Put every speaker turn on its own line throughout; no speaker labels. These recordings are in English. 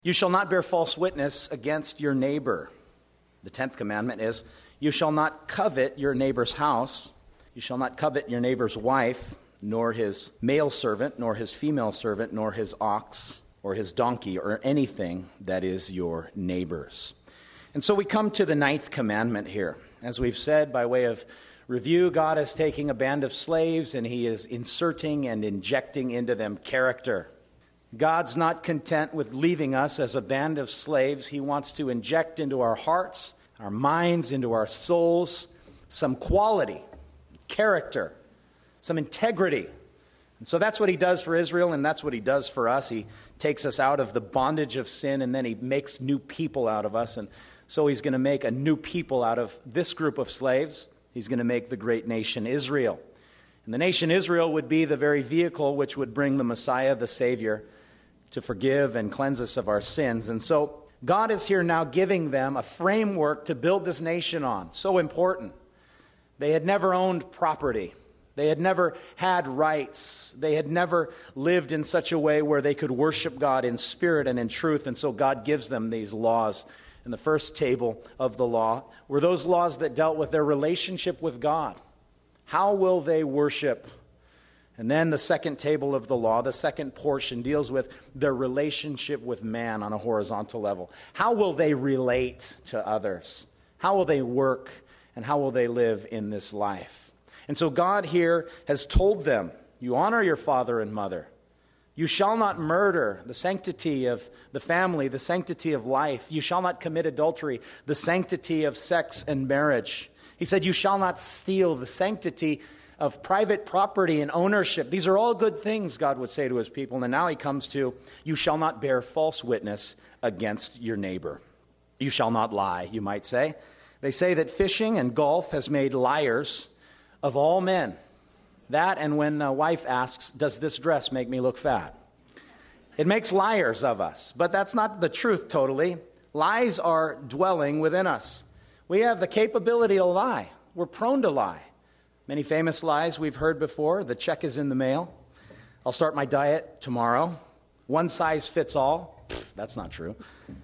You shall not bear false witness against your neighbor. The 10th commandment is, you shall not covet your neighbor's house. You shall not covet your neighbor's wife, nor his male servant, nor his female servant, nor his ox, or his donkey, or anything that is your neighbor's. And so we come to the 9th commandment here. As we've said, by way of review, God is taking a band of slaves and he is inserting and injecting into them character. God's not content with leaving us as a band of slaves. He wants to inject into our hearts, our minds, into our souls, some quality, character, some integrity. And so that's what he does for Israel, and that's what he does for us. He takes us out of the bondage of sin, and then he makes new people out of us. And so he's going to make a new people out of this group of slaves. He's going to make the great nation Israel. And the nation Israel would be the very vehicle which would bring the Messiah, the Savior, to forgive and cleanse us of our sins. And so God is here now giving them a framework to build this nation on. So important. They had never owned property. They had never had rights. They had never lived in such a way where they could worship God in spirit and in truth. And so God gives them these laws. And the first table of the law were those laws that dealt with their relationship with God. How will they worship? And then the second table of the law, the second portion, deals with their relationship with man on a horizontal level. How will they relate to others? How will they work? And how will they live in this life? And so God here has told them, you honor your father and mother. You shall not murder, the sanctity of the family, the sanctity of life. You shall not commit adultery, the sanctity of sex and marriage. He said, you shall not steal, the sanctity of private property and ownership. These are all good things, God would say to his people. And now he comes to, you shall not bear false witness against your neighbor. You shall not lie, you might say. They say that fishing and golf has made liars of all men. That, and when a wife asks, does this dress make me look fat? It makes liars of us. But that's not the truth totally. Lies are dwelling within us. We have the capability to lie. We're prone to lie. Many famous lies we've heard before. The check is in the mail. I'll start my diet tomorrow. One size fits all. That's not true.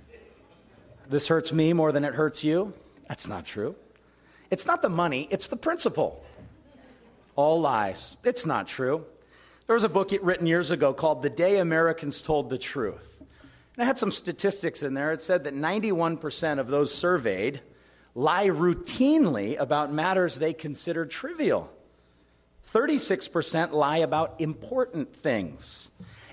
This hurts me more than it hurts you. That's not true. It's not the money, it's the principle. All lies. It's not true. There was a book written years ago called The Day Americans Told the Truth. And it had some statistics in there. It said that 91% of those surveyed lie routinely about matters they consider trivial. 36% lie about important things.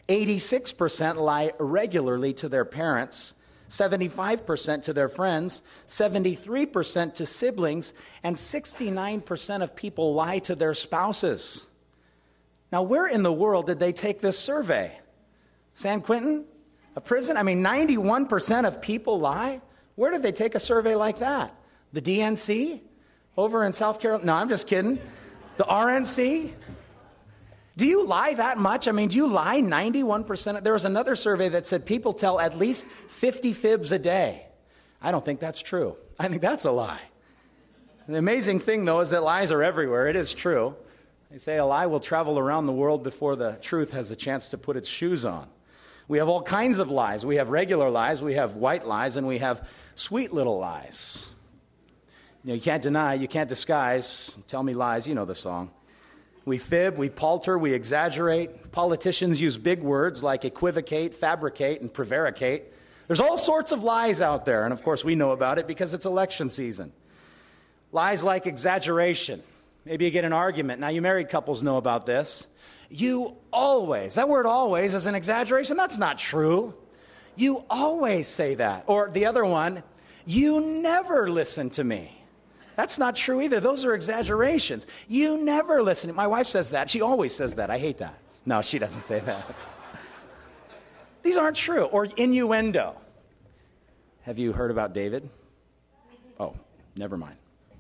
86% lie regularly to their parents. 75% to their friends. 73% to siblings. And 69% of people lie to their spouses. Now, where in the world did they take this survey? San Quentin? A prison? 91% of people lie? Where did they take a survey like that? The DNC over in South Carolina? No, I'm just kidding. The RNC? Do you lie that much? Do you lie 91%? There was another survey that said people tell at least 50 fibs a day. I don't think that's true. I think that's a lie. The amazing thing, though, is that lies are everywhere. It is true. They say a lie will travel around the world before the truth has a chance to put its shoes on. We have all kinds of lies. We have regular lies, we have white lies, and we have sweet little lies. You can't deny, you can't disguise. Tell me lies, you know the song. We fib, we palter, we exaggerate. Politicians use big words like equivocate, fabricate, and prevaricate. There's all sorts of lies out there, and of course we know about it because it's election season. Lies like exaggeration. Maybe you get an argument. Now, you married couples know about this. You always, that word always is an exaggeration. That's not true. You always say that. Or the other one, you never listen to me. That's not true either. Those are exaggerations. You never listen. My wife says that. She always says that. I hate that. No, she doesn't say that. These aren't true. Or innuendo. Have you heard about David? Oh, never mind.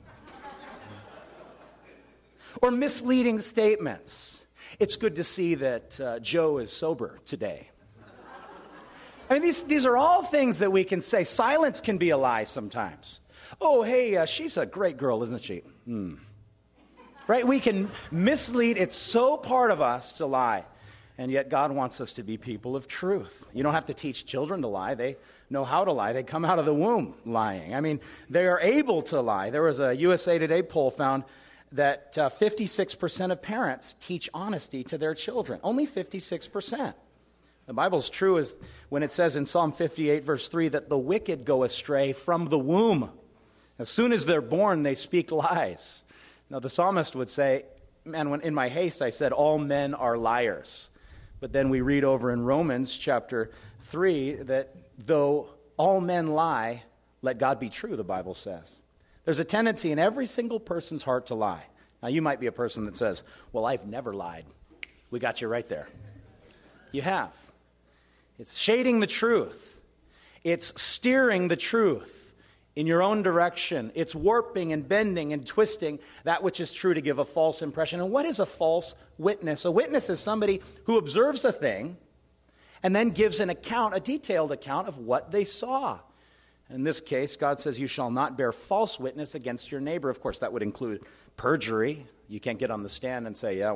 Or misleading statements. It's good to see that Joe is sober today. These are all things that we can say. Silence can be a lie sometimes. Oh, hey, she's a great girl, isn't she? Right? We can mislead. It's so part of us to lie. And yet God wants us to be people of truth. You don't have to teach children to lie. They know how to lie. They come out of the womb lying. I mean, they are able to lie. There was a USA Today poll found that 56% of parents teach honesty to their children. Only 56%. The Bible's true as when it says in Psalm 58, verse 3, that the wicked go astray from the womb. As soon as they're born, they speak lies. Now, the psalmist would say, man, when in my haste I said, all men are liars. But then we read over in Romans chapter 3 that though all men lie, let God be true, the Bible says. There's a tendency in every single person's heart to lie. Now, you might be a person that says, well, I've never lied. We got you right there. You have. It's shading the truth. It's steering the truth in your own direction. It's warping and bending and twisting that which is true to give a false impression. And what is a false witness? A witness is somebody who observes a thing and then gives an account, a detailed account of what they saw. In this case, God says, you shall not bear false witness against your neighbor. Of course, that would include perjury. You can't get on the stand and say,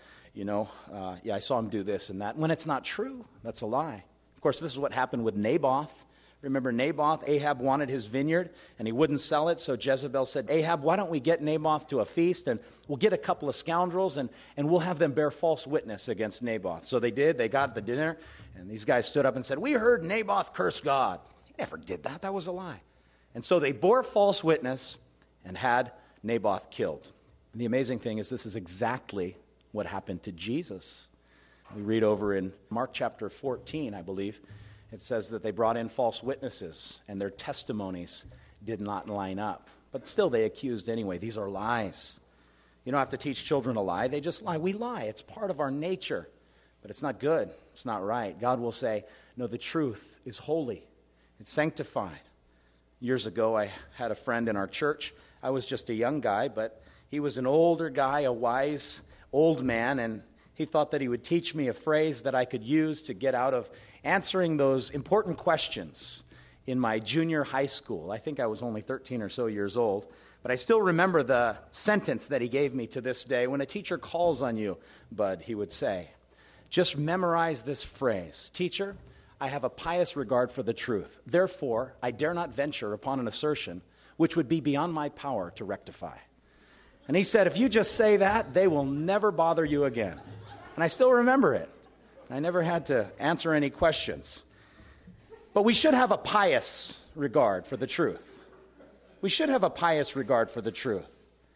I saw him do this and that. When it's not true, that's a lie. Of course, this is what happened with Naboth. Remember Naboth? Ahab wanted his vineyard, and he wouldn't sell it, so Jezebel said, Ahab, why don't we get Naboth to a feast, and we'll get a couple of scoundrels, and we'll have them bear false witness against Naboth. So they did. They got the dinner, and these guys stood up and said, we heard Naboth curse God. He never did that. That was a lie. And so they bore false witness and had Naboth killed. And the amazing thing is this is exactly what happened to Jesus. We read over in Mark chapter 14, I believe, it says that they brought in false witnesses and their testimonies did not line up. But still they accused anyway. These are lies. You don't have to teach children to lie. They just lie. We lie. It's part of our nature. But it's not good. It's not right. God will say, no, the truth is holy. It's sanctified. Years ago, I had a friend in our church. I was just a young guy, but he was an older guy, a wise old man, and he thought that he would teach me a phrase that I could use to get out of answering those important questions in my junior high school. I think I was only 13 or so years old, but I still remember the sentence that he gave me to this day. When a teacher calls on you, bud, he would say, just memorize this phrase. Teacher, I have a pious regard for the truth. Therefore, I dare not venture upon an assertion which would be beyond my power to rectify. And he said, if you just say that, they will never bother you again. And I still remember it. I never had to answer any questions. But we should have a pious regard for the truth. We should have a pious regard for the truth.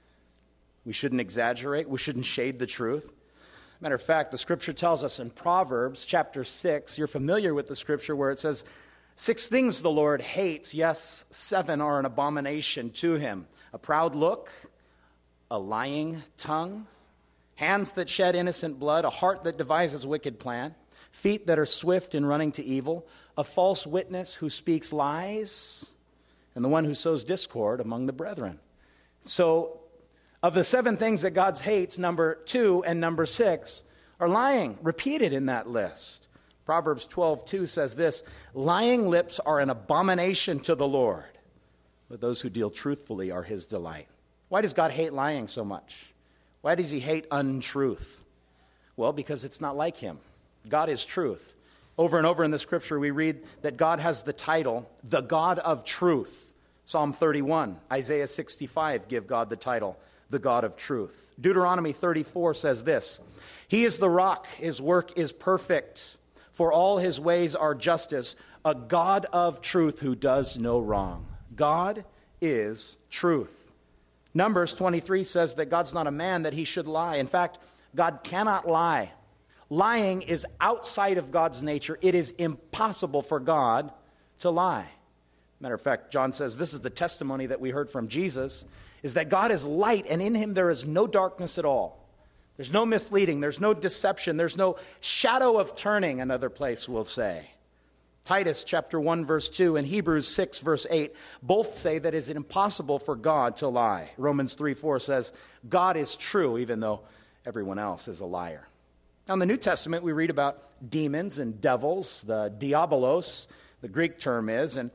We shouldn't exaggerate. We shouldn't shade the truth. Matter of fact, the scripture tells us in Proverbs chapter 6, you're familiar with the scripture where it says, 6 things the Lord hates, yes, 7 are an abomination to him. A proud look, a lying tongue, hands that shed innocent blood, a heart that devises wicked plan, feet that are swift in running to evil, a false witness who speaks lies, and the one who sows discord among the brethren. So, of the 7 things that God hates, number 2 and number 6 are lying, repeated in that list. Proverbs 12:2 says this, lying lips are an abomination to the Lord, but those who deal truthfully are his delight. Why does God hate lying so much? Why does he hate untruth? Well, because it's not like him. God is truth. Over and over in the scripture, we read that God has the title, the God of truth. Psalm 31, Isaiah 65 give God the title, the God of truth. Deuteronomy 34 says this, he is the rock, his work is perfect, for all his ways are justice, a God of truth who does no wrong. God is truth. Numbers 23 says that God's not a man that he should lie. In fact, God cannot lie. Lying is outside of God's nature. It is impossible for God to lie. Matter of fact, John says this is the testimony that we heard from Jesus, is that God is light and in him there is no darkness at all. There's no misleading. There's no deception. There's no shadow of turning, another place will say. Titus chapter 1 verse 2 and Hebrews 6 verse 8 both say that it is impossible for God to lie. Romans 3:4 says God is true even though everyone else is a liar. Now in the New Testament we read about demons and devils, the diabolos, the Greek term is, and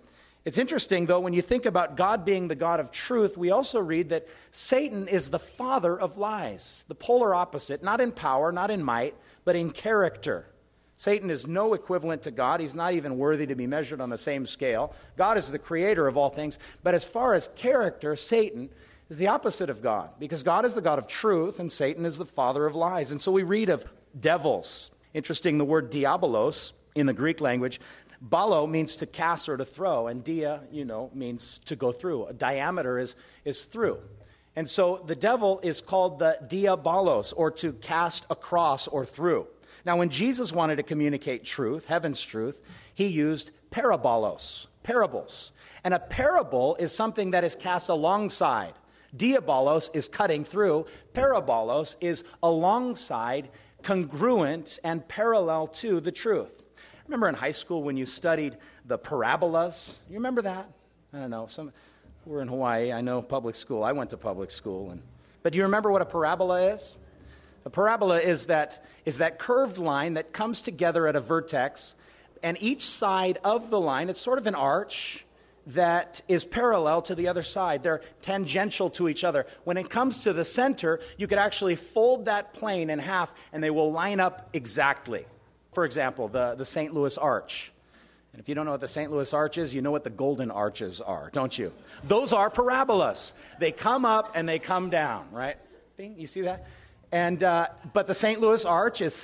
It's interesting, though, when you think about God being the God of truth, we also read that Satan is the father of lies, the polar opposite, not in power, not in might, but in character. Satan is no equivalent to God. He's not even worthy to be measured on the same scale. God is the creator of all things. But as far as character, Satan is the opposite of God, because God is the God of truth and Satan is the father of lies. And so we read of devils. Interesting, the word diabolos in the Greek language, balo means to cast or to throw, and dia, means to go through. A diameter is through. And so the devil is called the diabolos, or to cast across or through. Now, when Jesus wanted to communicate truth, heaven's truth, he used parabolos, parables. And a parable is something that is cast alongside. Diabolos is cutting through. Parabolos is alongside, congruent, and parallel to the truth. Remember in high school when you studied the parabolas? You remember that? I don't know. We're in Hawaii. I know public school. I went to public school. But do you remember what a parabola is? A parabola is that curved line that comes together at a vertex, and each side of the line, it's sort of an arch that is parallel to the other side. They're tangential to each other. When it comes to the center, you could actually fold that plane in half, and they will line up exactly. For example, the St. Louis Arch. And if you don't know what the St. Louis Arch is, you know what the Golden Arches are, don't you? Those are parabolas. They come up and they come down, right? Bing, you see that? And but the St. Louis Arch is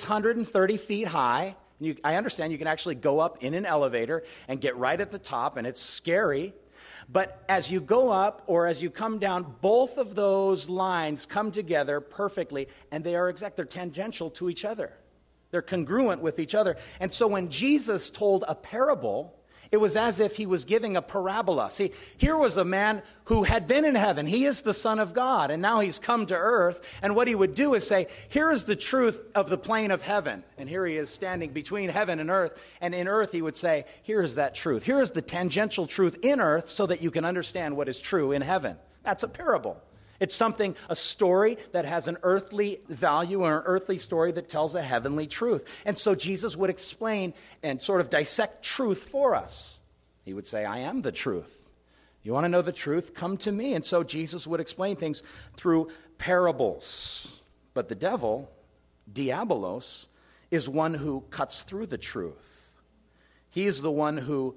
630 feet high. I understand you can actually go up in an elevator and get right at the top, and it's scary. But as you go up or as you come down, both of those lines come together perfectly, and they are exact. They're tangential to each other. They're congruent with each other. And so when Jesus told a parable, it was as if he was giving a parabola. See, here was a man who had been in heaven. He is the Son of God, and now he's come to earth. And what he would do is say, here is the truth of the plane of heaven. And here he is standing between heaven and earth. And in earth, he would say, here is that truth. Here is the tangential truth in earth so that you can understand what is true in heaven. That's a parable. It's something, a story that has an earthly value or an earthly story that tells a heavenly truth. And so Jesus would explain and sort of dissect truth for us. He would say, I am the truth. You want to know the truth? Come to me. And so Jesus would explain things through parables. But the devil, diabolos, is one who cuts through the truth. He is the one who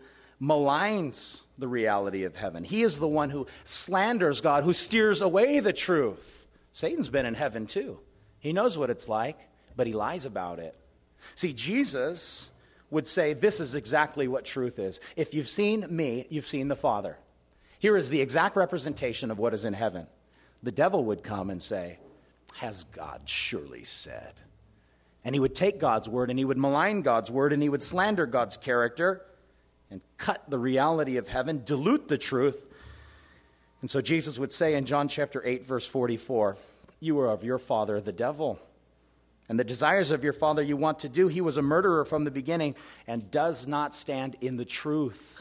maligns the reality of heaven. He is the one who slanders God, who steers away the truth. Satan's been in heaven too. He knows what it's like, but he lies about it. See, Jesus would say, this is exactly what truth is. If you've seen me, you've seen the Father. Here is the exact representation of what is in heaven. The devil would come and say, has God surely said? And he would take God's word and he would malign God's word and he would slander God's character and cut the reality of heaven, dilute the truth. And so Jesus would say in John chapter 8, verse 44, you are of your father, the devil, and the desires of your father you want to do. He was a murderer from the beginning and does not stand in the truth,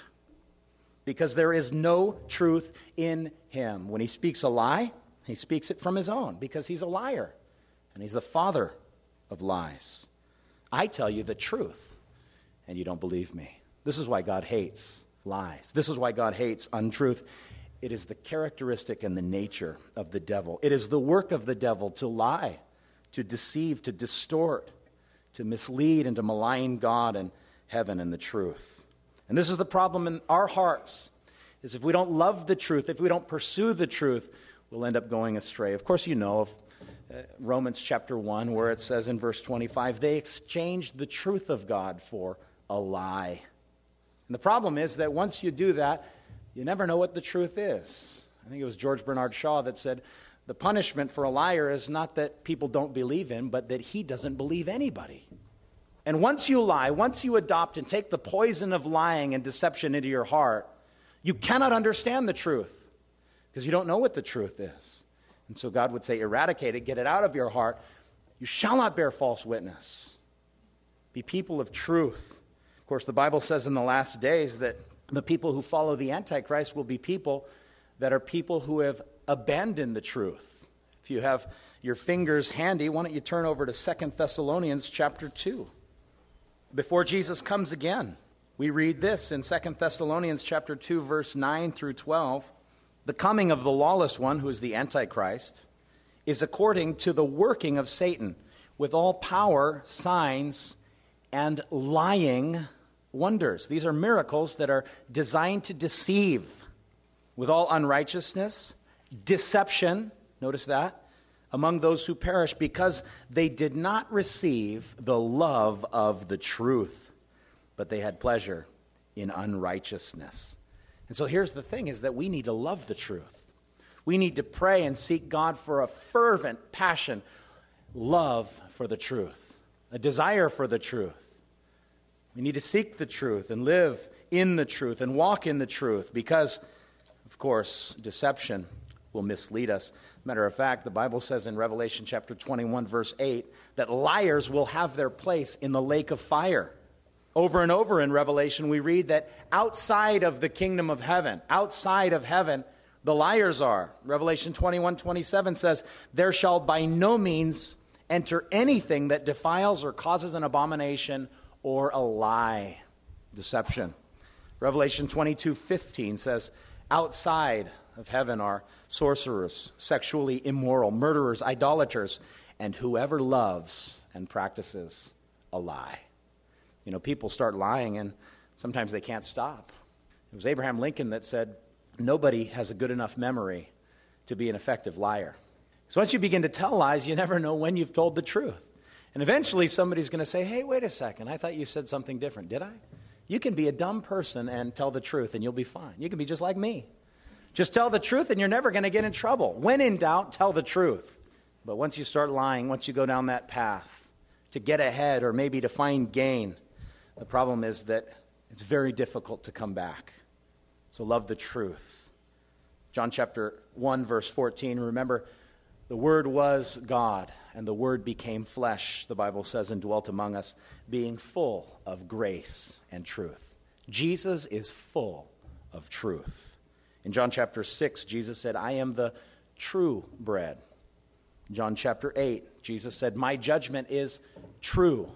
because there is no truth in him. When he speaks a lie, he speaks it from his own, because he's a liar, and he's the father of lies. I tell you the truth, and you don't believe me. This is why God hates lies. This is why God hates untruth. It is the characteristic and the nature of the devil. It is the work of the devil to lie, to deceive, to distort, to mislead, and to malign God and heaven and the truth. And this is the problem in our hearts, is if we don't love the truth, if we don't pursue the truth, we'll end up going astray. Of course, you know of Romans chapter 1, where it says in verse 25, they exchanged the truth of God for a lie. And the problem is that once you do that, you never know what the truth is. I think it was George Bernard Shaw that said, the punishment for a liar is not that people don't believe him, but that he doesn't believe anybody. And once you lie, once you adopt and take the poison of lying and deception into your heart, you cannot understand the truth because you don't know what the truth is. And so God would say, eradicate it, get it out of your heart. You shall not bear false witness. Be people of truth. Of course, the Bible says in the last days that the people who follow the Antichrist will be people that are people who have abandoned the truth. If you have your fingers handy, why don't you turn over to 2 Thessalonians chapter 2. Before Jesus comes again, We read this in 2 Thessalonians chapter 2, verse 9 through 12. The coming of the lawless one, who is the Antichrist, is according to the working of Satan, with all power, signs, and lying wonders. These are miracles that are designed to deceive, with all unrighteousness, deception, notice that, among those who perish, because they did not receive the love of the truth, but they had pleasure in unrighteousness. And so here's the thing, is that we need to love the truth. We need to pray and seek God for a fervent passion, love for the truth, a desire for the truth. We need to seek the truth and live in the truth and walk in the truth because, of course, deception will mislead us. Matter of fact, the Bible says in Revelation chapter 21, verse 8, that liars will have their place in the lake of fire. Over and over in Revelation, we read that outside of the kingdom of heaven, the liars are. Revelation 21:27 says, there shall by no means enter anything that defiles or causes an abomination or a lie. Deception. Revelation 22:15 says, outside of heaven are sorcerers, sexually immoral, murderers, idolaters, and whoever loves and practices a lie. You know, people start lying and sometimes they can't stop. It was Abraham Lincoln that said, nobody has a good enough memory to be an effective liar. So once you begin to tell lies, you never know when you've told the truth. And eventually somebody's going to say, hey, wait a second, I thought you said something different, did I? You can be a dumb person and tell the truth and you'll be fine. You can be just like me. Just tell the truth and you're never going to get in trouble. When in doubt, tell the truth. But once you start lying, once you go down that path to get ahead or maybe to find gain, the problem is that it's very difficult to come back. So love the truth. John chapter 1, verse 14, remember, the Word was God, and the Word became flesh, the Bible says, and dwelt among us, being full of grace and truth. Jesus is full of truth. In John chapter 6, Jesus said, I am the true bread. In John chapter 8, Jesus said, my judgment is true.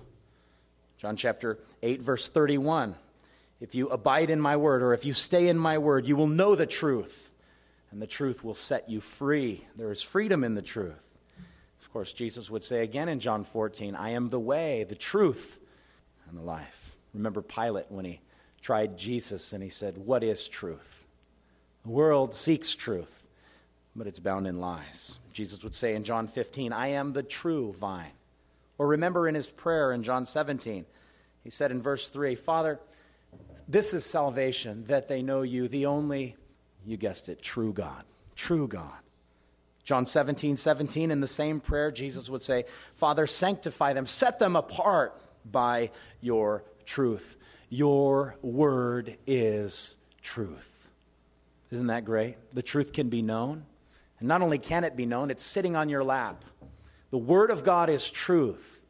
John chapter 8, verse 31, if you abide in my word, or if you stay in my word, you will know the truth, and the truth will set you free. There is freedom in the truth. Of course, Jesus would say again in John 14, I am the way, the truth, and the life. Remember Pilate when he tried Jesus and he said, what is truth? The world seeks truth, but it's bound in lies. Jesus would say in John 15, I am the true vine. Or remember in his prayer in John 17, he said in verse 3, Father, this is salvation, that they know you, the only, you guessed it, true God. True God. John 17:17, in the same prayer, Jesus would say, Father, sanctify them, set them apart by your truth. Your word is truth. Isn't that great? The truth can be known. And not only can it be known, it's sitting on your lap. The Word of God is truth.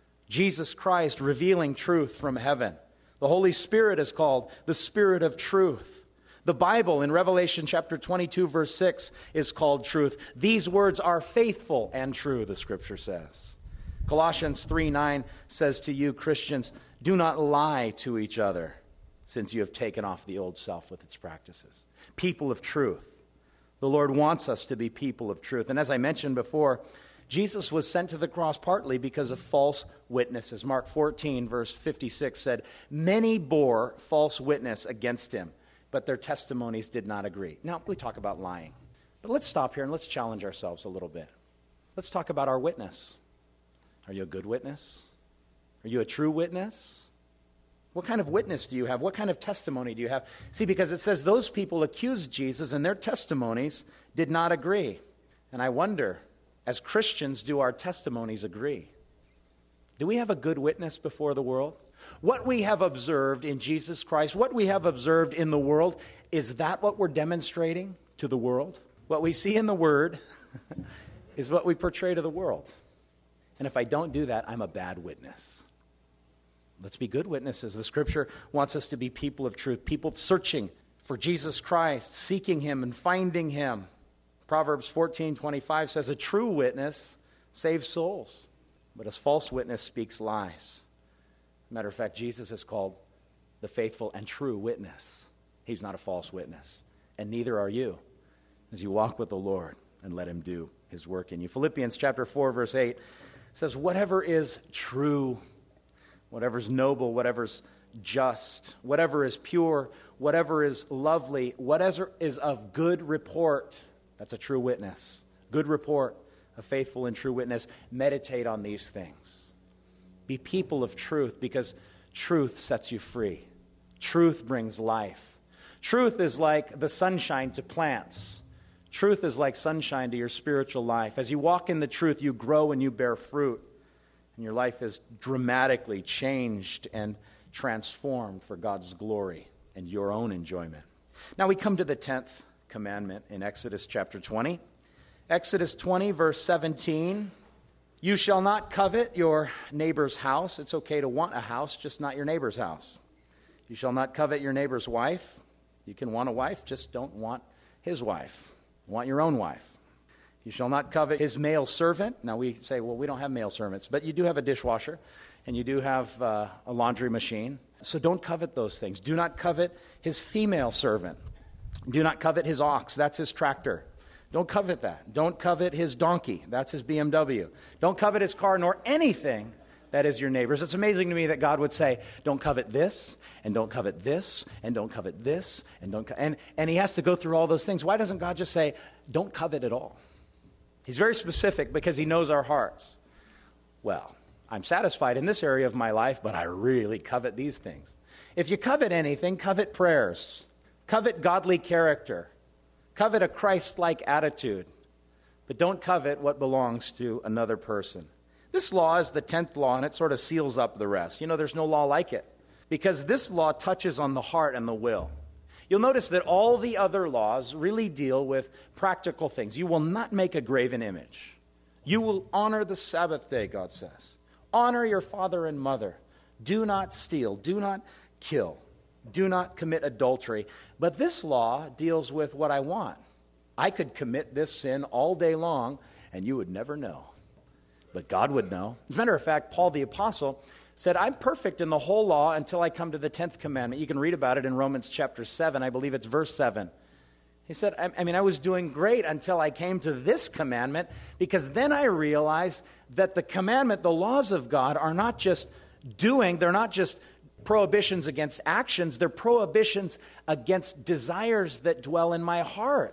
Jesus Christ revealing truth from heaven. The Holy Spirit is called the Spirit of truth. The Bible in Revelation chapter 22, verse 6 is called truth. These words are faithful and true, the Scripture says. Colossians 3:9 says to you, Christians, do not lie to each other, since you have taken off the old self with its practices. People of truth. The Lord wants us to be people of truth. And as I mentioned before, Jesus was sent to the cross partly because of false witnesses. Mark 14, verse 56 said, many bore false witness against him, but their testimonies did not agree. Now, we talk about lying. But let's stop here and let's challenge ourselves a little bit. Let's talk about our witness. Are you a good witness? Are you a true witness? What kind of witness do you have? What kind of testimony do you have? See, because it says those people accused Jesus and their testimonies did not agree. And I wonder, as Christians, do our testimonies agree? Do we have a good witness before the world? What we have observed in Jesus Christ, what we have observed in the world, is that what we're demonstrating to the world? What we see in the Word is what we portray to the world. And if I don't do that, I'm a bad witness. Let's be good witnesses. The Scripture wants us to be people of truth, people searching for Jesus Christ, seeking Him and finding Him. Proverbs 14:25 says, a true witness saves souls, but a false witness speaks lies. Matter of fact, Jesus is called the faithful and true witness. He's not a false witness, and neither are you, as you walk with the Lord and let him do his work in you. Philippians chapter 4, verse 8 says, whatever is true, whatever's noble, whatever's just, whatever is pure, whatever is lovely, whatever is of good report, that's a true witness. Good report, a faithful and true witness. Meditate on these things. Be people of truth, because truth sets you free. Truth brings life. Truth is like the sunshine to plants. Truth is like sunshine to your spiritual life. As you walk in the truth, you grow and you bear fruit. And your life is dramatically changed and transformed for God's glory and your own enjoyment. Now we come to the 10th commandment in Exodus chapter 20. Exodus 20, verse 17. You shall not covet your neighbor's house. It's okay to want a house, just not your neighbor's house. You shall not covet your neighbor's wife. You can want a wife, just don't want his wife. Want your own wife. You shall not covet his male servant. Now we say, well, we don't have male servants, but you do have a dishwasher, and you do have a laundry machine. So don't covet those things. Do not covet his female servant. Do not covet his ox. That's his tractor. Don't covet that. Don't covet his donkey. That's his BMW. Don't covet his car, nor anything that is your neighbor's. It's amazing to me that God would say, don't covet this, and don't covet this, and don't covet this, and don't and he has to go through all those things. Why doesn't God just say, don't covet at all? He's very specific because he knows our hearts. Well, I'm satisfied in this area of my life, but I really covet these things. If you covet anything, covet prayers. Covet godly character. Covet a Christ-like attitude. But don't covet what belongs to another person. This law is the 10th law, and it sort of seals up the rest. You know, there's no law like it, because this law touches on the heart and the will. You'll notice that all the other laws really deal with practical things. You will not make a graven image. You will honor the Sabbath day, God says. Honor your father and mother. Do not steal. Do not kill. Do not commit adultery. But this law deals with what I want. I could commit this sin all day long, and you would never know. But God would know. As a matter of fact, Paul the Apostle said, I'm perfect in the whole law until I come to the 10th commandment. You can read about it in Romans chapter 7. I believe it's verse 7. He said, I was doing great until I came to this commandment, because then I realized that the commandment, the laws of God, are not just they're not just prohibitions against actions, they're prohibitions against desires that dwell in my heart.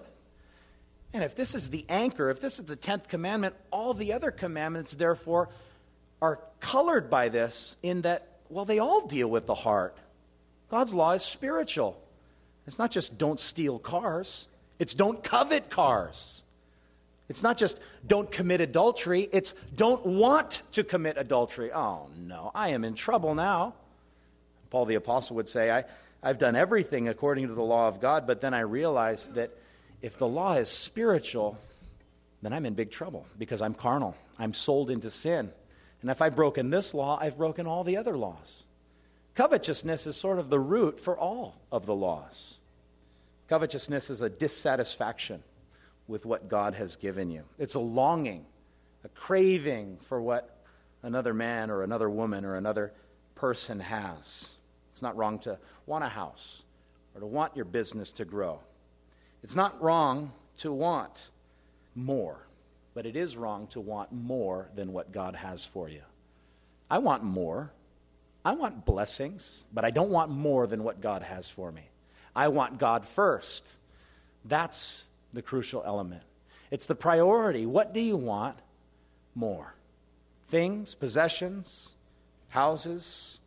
And if this is the anchor, if this is the 10th commandment, all the other commandments, therefore, are colored by this in that, well, they all deal with the heart. God's law is spiritual. It's not just don't steal cars. It's don't covet cars. It's not just don't commit adultery. It's don't want to commit adultery. Oh, no, I am in trouble now. Paul the Apostle would say, I've done everything according to the law of God, but then I realized that if the law is spiritual, then I'm in big trouble because I'm carnal. I'm sold into sin. And if I've broken this law, I've broken all the other laws. Covetousness is sort of the root for all of the laws. Covetousness is a dissatisfaction with what God has given you. It's a longing, a craving for what another man or another woman or another person has. It's not wrong to want a house or to want your business to grow. It's not wrong to want more, but it is wrong to want more than what God has for you. I want more. I want blessings, but I don't want more than what God has for me. I want God first. That's the crucial element. It's the priority. What do you want more? Things, possessions, houses,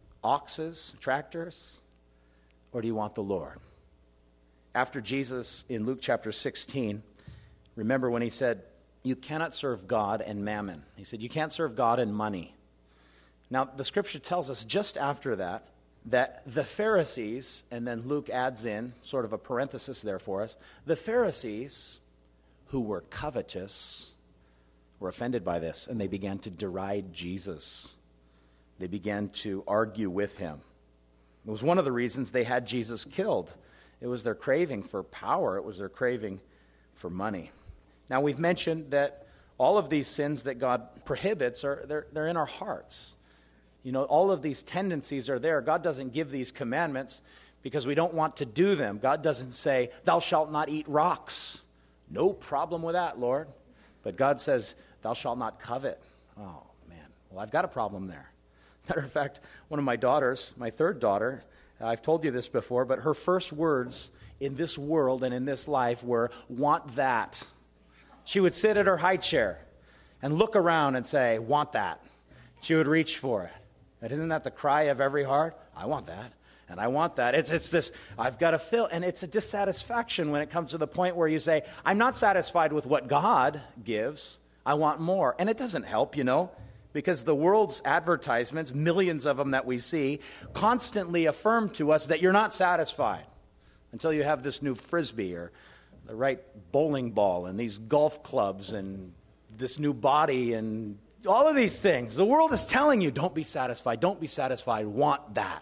oxes, tractors? Or do you want the Lord? After Jesus, in Luke chapter 16, remember when he said, you cannot serve God and mammon. He said, you can't serve God and money. Now, the scripture tells us just after that the Pharisees, and then Luke adds in sort of a parenthesis there for us, the Pharisees who were covetous were offended by this, and they began to deride Jesus. They began to argue with him. It was one of the reasons they had Jesus killed. It was their craving for power. It was their craving for money. Now, we've mentioned that all of these sins that God prohibits, they're in our hearts. all of these tendencies are there. God doesn't give these commandments because we don't want to do them. God doesn't say, thou shalt not eat rocks. No problem with that, Lord. But God says, thou shalt not covet. Oh, man. Well, I've got a problem there. Matter of fact, one of my daughters, my third daughter, I've told you this before, but her first words in this world and in this life were, want that. She would sit at her high chair and look around and say, want that. She would reach for it. And isn't that the cry of every heart? I want that. And I want that. It's this, I've got to fill. And it's a dissatisfaction when it comes to the point where you say, I'm not satisfied with what God gives. I want more. And it doesn't help, because the world's advertisements, millions of them that we see, constantly affirm to us that you're not satisfied until you have this new Frisbee or the right bowling ball and these golf clubs and this new body and all of these things. The world is telling you, don't be satisfied, want that,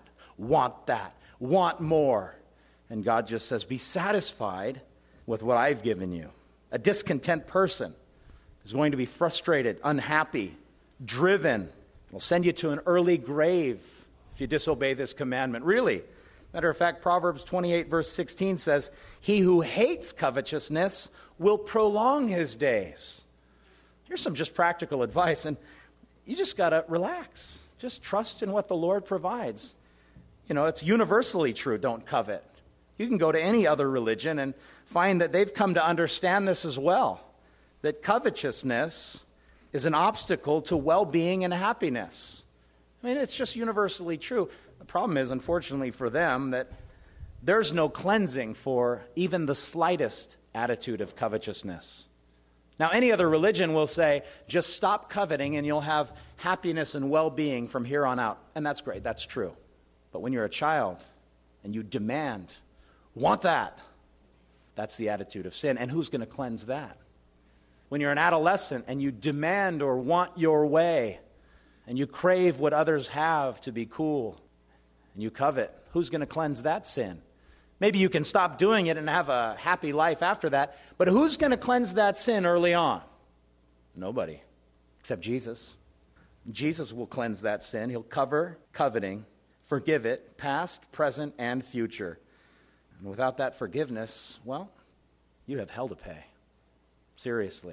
want more. And God just says, be satisfied with what I've given you. A discontent person is going to be frustrated, unhappy, driven. It'll send you to an early grave if you disobey this commandment. Really. Matter of fact, Proverbs 28 verse 16 says, he who hates covetousness will prolong his days. Here's some just practical advice, and you just got to relax. Just trust in what the Lord provides. It's universally true, don't covet. You can go to any other religion and find that they've come to understand this as well, that covetousness is an obstacle to well-being and happiness. It's just universally true. The problem is, unfortunately for them, that there's no cleansing for even the slightest attitude of covetousness. Now, any other religion will say, just stop coveting and you'll have happiness and well-being from here on out. And that's great, that's true. But when you're a child and you demand, want that, that's the attitude of sin. And who's going to cleanse that? When you're an adolescent and you demand or want your way and you crave what others have to be cool and you covet, who's going to cleanse that sin? Maybe you can stop doing it and have a happy life after that, but who's going to cleanse that sin early on? Nobody, except Jesus. Jesus will cleanse that sin. He'll cover coveting, forgive it, past, present, and future. And without that forgiveness, well, you have hell to pay. Seriously.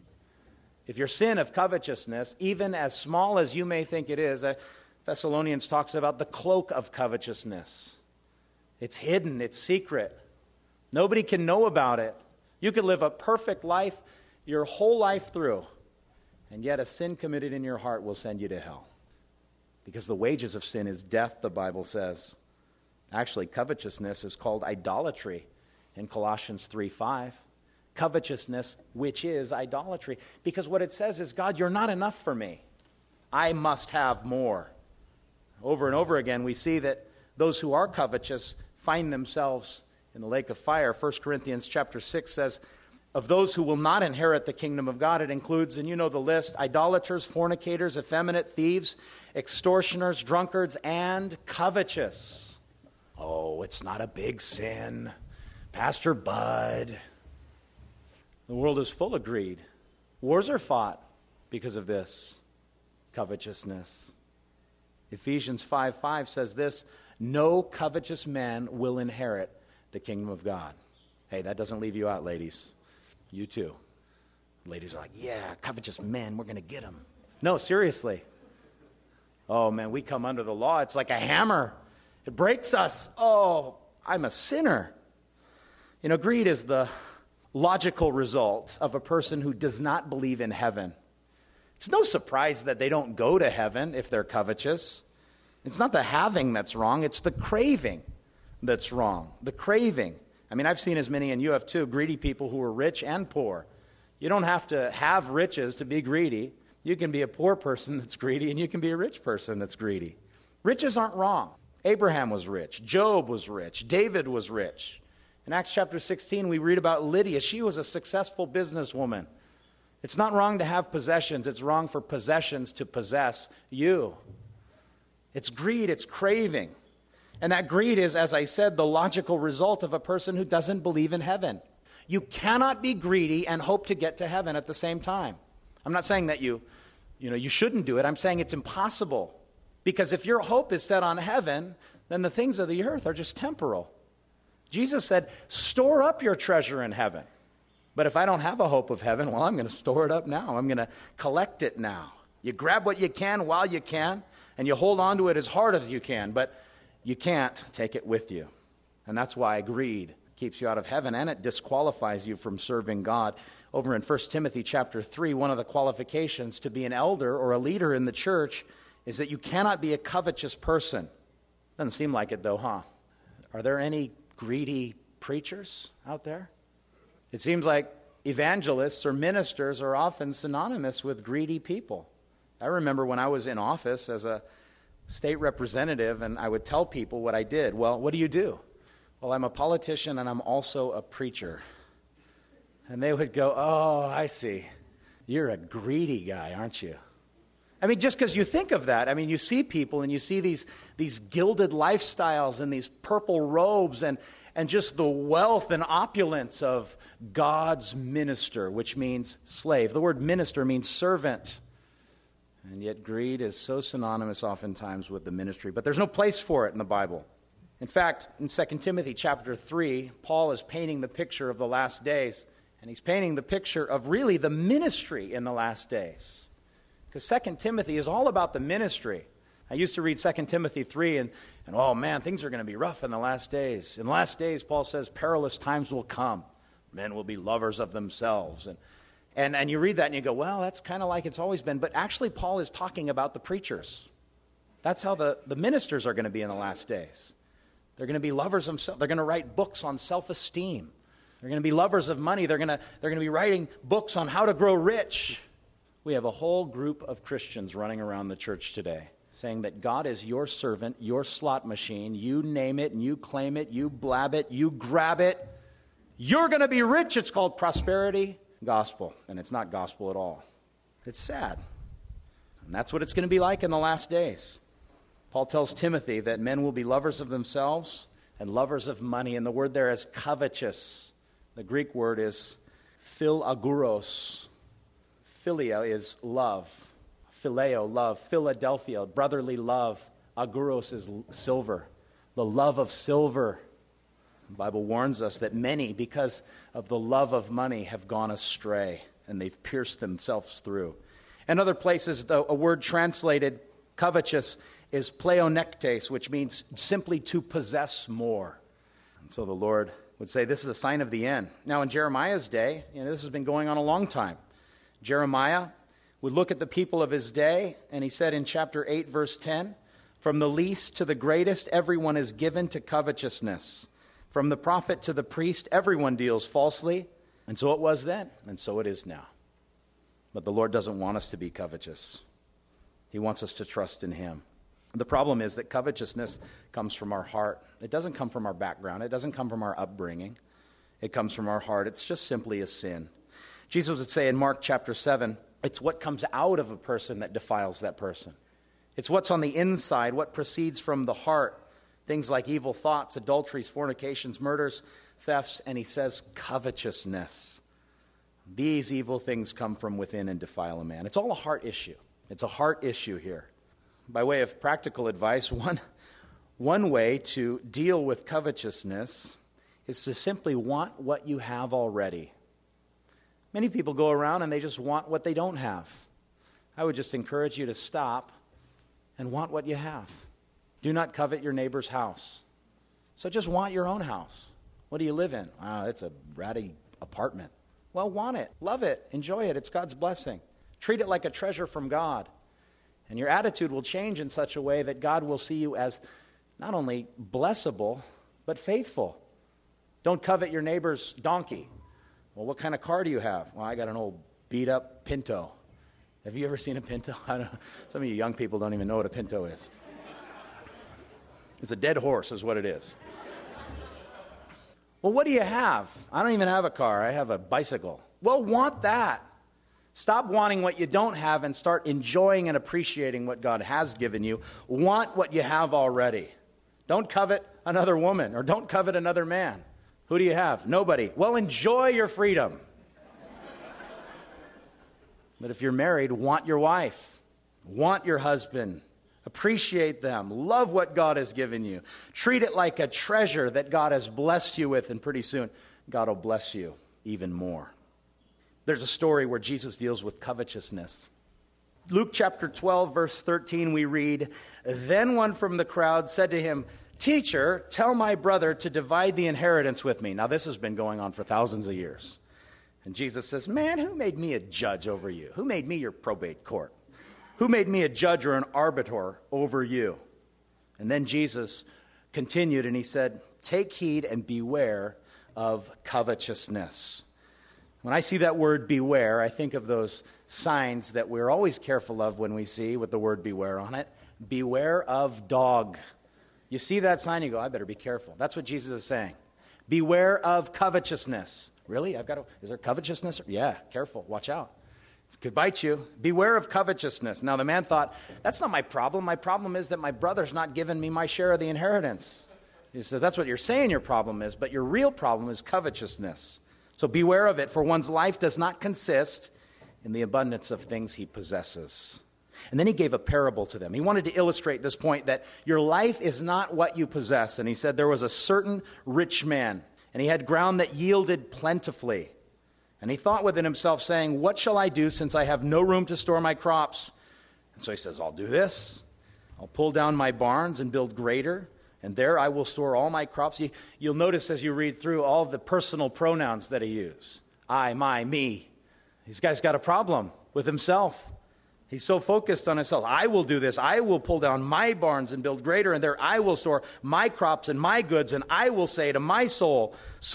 If your sin of covetousness, even as small as you may think it is, Thessalonians talks about the cloak of covetousness. It's hidden, it's secret. Nobody can know about it. You could live a perfect life your whole life through, and yet a sin committed in your heart will send you to hell. Because the wages of sin is death, the Bible says. Actually, covetousness is called idolatry in Colossians 3:5. Covetousness, which is idolatry. Because what it says is, God, you're not enough for me. I must have more. Over and over again, we see that those who are covetous find themselves in the lake of fire. 1 Corinthians chapter 6 says, of those who will not inherit the kingdom of God, it includes, and you know the list, idolaters, fornicators, effeminate, thieves, extortioners, drunkards, and covetous. Oh, it's not a big sin. Pastor Bud. The world is full of greed. Wars are fought because of this covetousness. Ephesians 5:5 says this, no covetous man will inherit the kingdom of God. Hey, that doesn't leave you out, ladies. You too. Ladies are like, yeah, covetous men, we're going to get them. No, seriously. Oh, man, we come under the law. It's like a hammer. It breaks us. Oh, I'm a sinner. Greed is the logical result of a person who does not believe in heaven. It's no surprise that they don't go to heaven if they're covetous. It's not the having that's wrong, it's the craving that's wrong. The craving. I've seen as many, and you have too, greedy people who are rich and poor. You don't have to have riches to be greedy. You can be a poor person that's greedy, and you can be a rich person that's greedy. Riches aren't wrong. Abraham was rich. Job was rich. David was rich. In Acts chapter 16, we read about Lydia. She was a successful businesswoman. It's not wrong to have possessions. It's wrong for possessions to possess you. It's greed. It's craving. And that greed is, as I said, the logical result of a person who doesn't believe in heaven. You cannot be greedy and hope to get to heaven at the same time. I'm not saying that you shouldn't do it. I'm saying it's impossible. Because if your hope is set on heaven, then the things of the earth are just temporal. Jesus said, store up your treasure in heaven. But if I don't have a hope of heaven, well, I'm going to store it up now. I'm going to collect it now. You grab what you can while you can, and you hold on to it as hard as you can, but you can't take it with you. And that's why greed keeps you out of heaven, and it disqualifies you from serving God. Over in 1 Timothy chapter 3, one of the qualifications to be an elder or a leader in the church is that you cannot be a covetous person. Doesn't seem like it though, huh? Are there any greedy preachers out there? It seems like evangelists or ministers are often synonymous with greedy people. I remember when I was in office as a state representative and I would tell people what I did. Well, what do you do? Well, I'm a politician and I'm also a preacher. And they would go, oh, I see. You're a greedy guy, aren't you? I mean, just because you think of that, I mean, you see people and you see these gilded lifestyles and these purple robes and just the wealth and opulence of God's minister, which means slave. The word minister means servant. And yet greed is so synonymous oftentimes with the ministry. But there's no place for it in the Bible. In fact, in 2 Timothy chapter 3, Paul is painting the picture of the last days. And he's painting the picture of really the ministry in the last days. Because 2 Timothy is all about the ministry. I used to read 2 Timothy 3 and oh man, things are going to be rough in the last days. In the last days, Paul says, perilous times will come. Men will be lovers of themselves. And you read that and you go, well, that's kind of like it's always been. But actually, Paul is talking about the preachers. That's how the ministers are going to be in the last days. They're going to be lovers of themselves. They're going to write books on self-esteem. They're going to be lovers of money. They're going to be writing books on how to grow rich. We have a whole group of Christians running around the church today saying that God is your servant, your slot machine. You name it and you claim it, you blab it, you grab it. You're going to be rich. It's called prosperity gospel, and it's not gospel at all. It's sad. And that's what it's going to be like in the last days. Paul tells Timothy that men will be lovers of themselves and lovers of money, and the word there is covetous. The Greek word is philaguros. Philia is love. Phileo, love. Philadelphia, brotherly love. Aguros is silver. The love of silver. The Bible warns us that many, because of the love of money, have gone astray, and they've pierced themselves through. In other places, a word translated covetous is pleonektes, which means simply to possess more. And so the Lord would say this is a sign of the end. Now, in Jeremiah's day, this has been going on a long time. Jeremiah would look at the people of his day, and he said in chapter 8, verse 10, from the least to the greatest, everyone is given to covetousness. From the prophet to the priest, everyone deals falsely. And so it was then, and so it is now. But the Lord doesn't want us to be covetous. He wants us to trust in him. The problem is that covetousness comes from our heart. It doesn't come from our background. It doesn't come from our upbringing. It comes from our heart. It's just simply a sin. Jesus would say in Mark chapter 7, it's what comes out of a person that defiles that person. It's what's on the inside, what proceeds from the heart. Things like evil thoughts, adulteries, fornications, murders, thefts, and he says covetousness. These evil things come from within and defile a man. It's all a heart issue. It's a heart issue here. By way of practical advice, one way to deal with covetousness is to simply want what you have already. Many people go around and they just want what they don't have. I would just encourage you to stop and want what you have. Do not covet your neighbor's house. So just want your own house. What do you live in? Wow, it's a ratty apartment. Well, want it, love it, enjoy it. It's God's blessing. Treat it like a treasure from God. And your attitude will change in such a way that God will see you as not only blessable, but faithful. Don't covet your neighbor's donkey. Well, what kind of car do you have? Well, I got an old beat-up Pinto. Have you ever seen a Pinto? I don't know. Some of you young people don't even know what a Pinto is. It's a dead horse is what it is. Well, what do you have? I don't even have a car. I have a bicycle. Well, want that. Stop wanting what you don't have and start enjoying and appreciating what God has given you. Want what you have already. Don't covet another woman or don't covet another man. Who do you have? Nobody. Well, enjoy your freedom. But if you're married, want your wife. Want your husband. Appreciate them. Love what God has given you. Treat it like a treasure that God has blessed you with, and pretty soon God will bless you even more. There's a story where Jesus deals with covetousness. Luke chapter 12, verse 13, we read, "Then one from the crowd said to him, 'Teacher, tell my brother to divide the inheritance with me.'" Now, this has been going on for thousands of years. And Jesus says, "Man, who made me a judge over you? Who made me your probate court? Who made me a judge or an arbiter over you?" And then Jesus continued and he said, "Take heed and beware of covetousness." When I see that word beware, I think of those signs that we're always careful of when we see with the word beware on it. Beware of dog. You see that sign, you go, I better be careful. That's what Jesus is saying. Beware of covetousness. Really? Is there covetousness? Yeah, careful, watch out. It could bite you. Beware of covetousness. Now the man thought, that's not my problem. My problem is that my brother's not giving me my share of the inheritance. He says, that's what you're saying your problem is, but your real problem is covetousness. So beware of it, for one's life does not consist in the abundance of things he possesses. And then he gave a parable to them. He wanted to illustrate this point that your life is not what you possess. And he said there was a certain rich man, and he had ground that yielded plentifully. And he thought within himself, saying, "What shall I do since I have no room to store my crops?" And so he says, "I'll do this. I'll pull down my barns and build greater, and there I will store all my crops." You'll notice as you read through all the personal pronouns that he used. I, my, me. This guy's got a problem with himself. He's so focused on himself. I will do this. I will pull down my barns and build greater, and there I will store my crops and my goods, and I will say to my soul,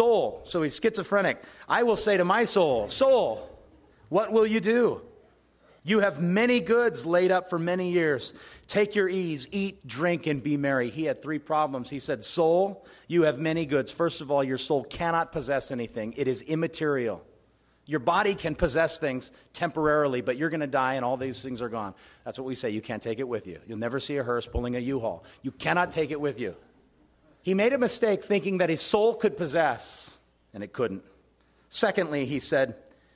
so he's schizophrenic. I will say to my soul, what will you do? You have many goods laid up for many years. Take your ease, eat, drink, and be merry. He had 3 problems. He said, soul, you have many goods. First of all, your soul cannot possess anything. It is immaterial. Your body can possess things temporarily, but you're going to die and all these things are gone. That's what we say. You can't take it with you. You'll never see a hearse pulling a U-Haul. You cannot take it with you. He made a mistake thinking that his soul could possess, and it couldn't. Secondly, he said,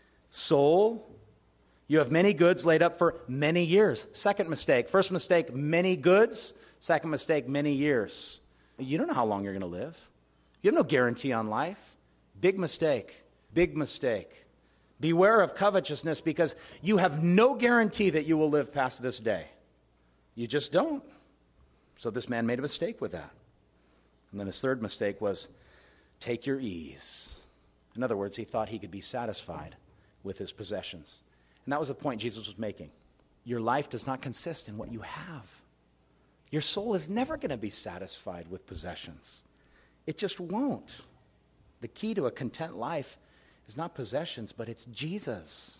soul, you have many goods laid up for many years. Second mistake. First mistake, many goods. Second mistake, many years. You don't know how long you're going to live. You have no guarantee on life. Big mistake. Big mistake. Beware of covetousness because you have no guarantee that you will live past this day. You just don't. So this man made a mistake with that. And then his third mistake was take your ease. In other words, he thought he could be satisfied with his possessions. And that was the point Jesus was making. Your life does not consist in what you have. Your soul is never going to be satisfied with possessions. It just won't. The key to a content life is not possessions, but it's Jesus.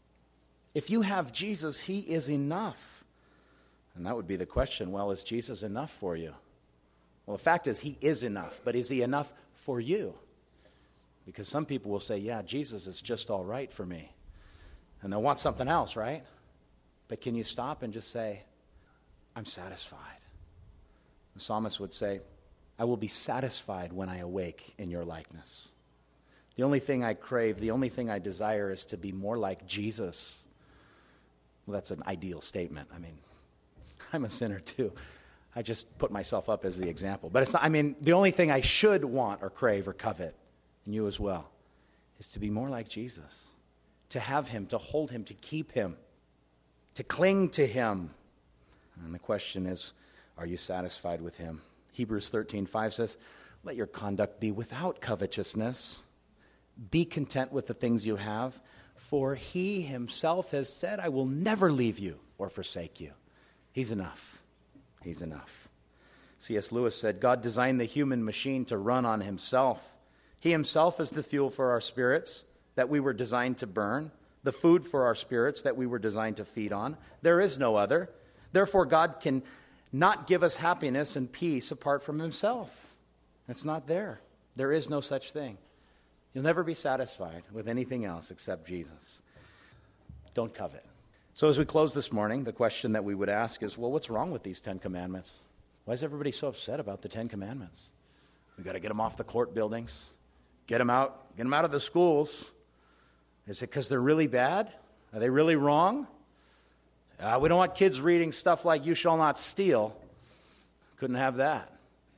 If you have Jesus, he is enough. And that would be the question, well, is Jesus enough for you? Well, the fact is he is enough, but is he enough for you? Because some people will say, yeah, Jesus is just all right for me. And they'll want something else, right? But can you stop and just say, I'm satisfied? The psalmist would say, I will be satisfied when I awake in your likeness. The only thing I crave, the only thing I desire is to be more like Jesus. Well, that's an ideal statement. I mean, I'm a sinner too. I just put myself up as the example. But it's not, the only thing I should want or crave or covet, and you as well, is to be more like Jesus. To have him, to hold him, to keep him, to cling to him. And the question is, are you satisfied with him? Hebrews 13:5 says, let your conduct be without covetousness. Be content with the things you have, for he himself has said, I will never leave you or forsake you. He's enough. He's enough. C.S. Lewis said, God designed the human machine to run on himself. He himself is the fuel for our spirits that we were designed to burn, the food for our spirits that we were designed to feed on. There is no other. Therefore, God can not give us happiness and peace apart from himself. It's not there. There is no such thing. You'll never be satisfied with anything else except Jesus. Don't covet. So as we close this morning, the question that we would ask is, well, what's wrong with these 10 commandments? Why is everybody so upset about the 10 commandments? We've got to get them off the court buildings, get them out of the schools. Is it because they're really bad? Are they really wrong? We don't want kids reading stuff like "you shall not steal." Couldn't have that.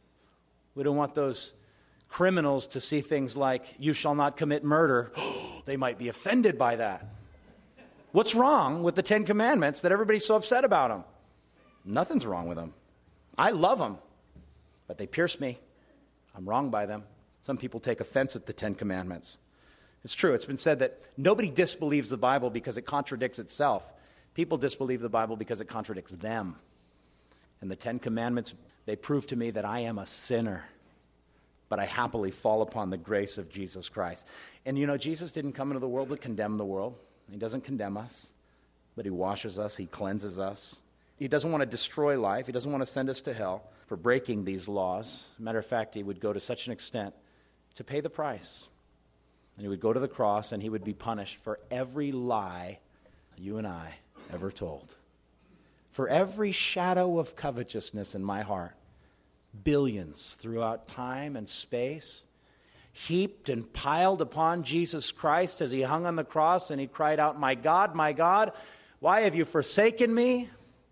We don't want those criminals to see things like "you shall not commit murder." They might be offended by that. What's wrong with the 10 Commandments that everybody's so upset about them? Nothing's wrong with them. I love them, but they pierce me. I'm wrong by them. Some people take offense at the 10 Commandments. It's true. It's been said that nobody disbelieves the Bible because it contradicts itself. People disbelieve the Bible because it contradicts them. And the 10 Commandments, they prove to me that I am a sinner, but I happily fall upon the grace of Jesus Christ. And you know, Jesus didn't come into the world to condemn the world. He doesn't condemn us, but he washes us, he cleanses us. He doesn't want to destroy life. He doesn't want to send us to hell for breaking these laws. Matter of fact, he would go to such an extent to pay the price. And he would go to the cross and he would be punished for every lie you and I ever told. For every shadow of covetousness in my heart, billions throughout time and space, heaped and piled upon Jesus Christ as he hung on the cross and he cried out, my God, why have you forsaken me?"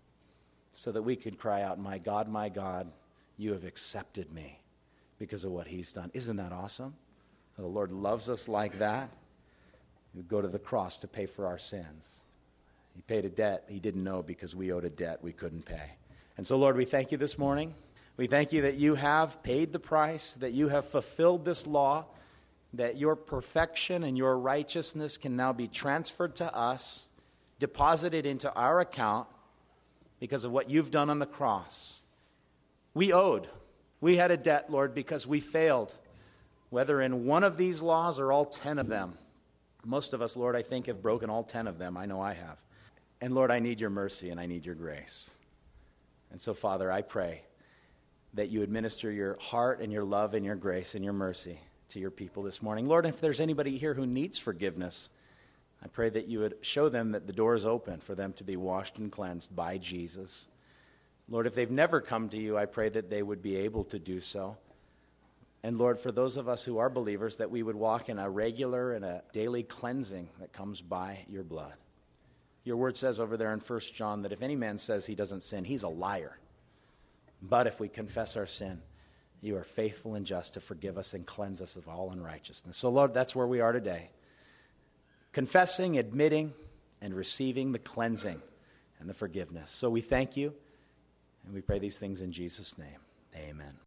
So that we could cry out, my God, you have accepted me because of what he's done. Isn't that awesome? The Lord loves us like that. He would go to the cross to pay for our sins. He paid a debt he didn't know because we owed a debt we couldn't pay. And so, Lord, we thank you this morning. We thank you that you have paid the price, that you have fulfilled this law, that your perfection and your righteousness can now be transferred to us, deposited into our account because of what you've done on the cross. We had a debt, Lord, because we failed, whether in one of these laws or all 10 of them. Most of us, Lord, I think have broken all 10 of them. I know I have. And Lord, I need your mercy and I need your grace. And so, Father, I pray that you administer your heart and your love and your grace and your mercy to your people this morning. Lord, if there's anybody here who needs forgiveness, I pray that you would show them that the door is open for them to be washed and cleansed by Jesus. Lord, if they've never come to you, I pray that they would be able to do so. And Lord, for those of us who are believers, that we would walk in a regular and a daily cleansing that comes by your blood. Your word says over there in 1 John that if any man says he doesn't sin, he's a liar. But if we confess our sin, you are faithful and just to forgive us and cleanse us of all unrighteousness. So Lord, that's where we are today. Confessing, admitting, and receiving the cleansing and the forgiveness. So we thank you, and we pray these things in Jesus' name. Amen.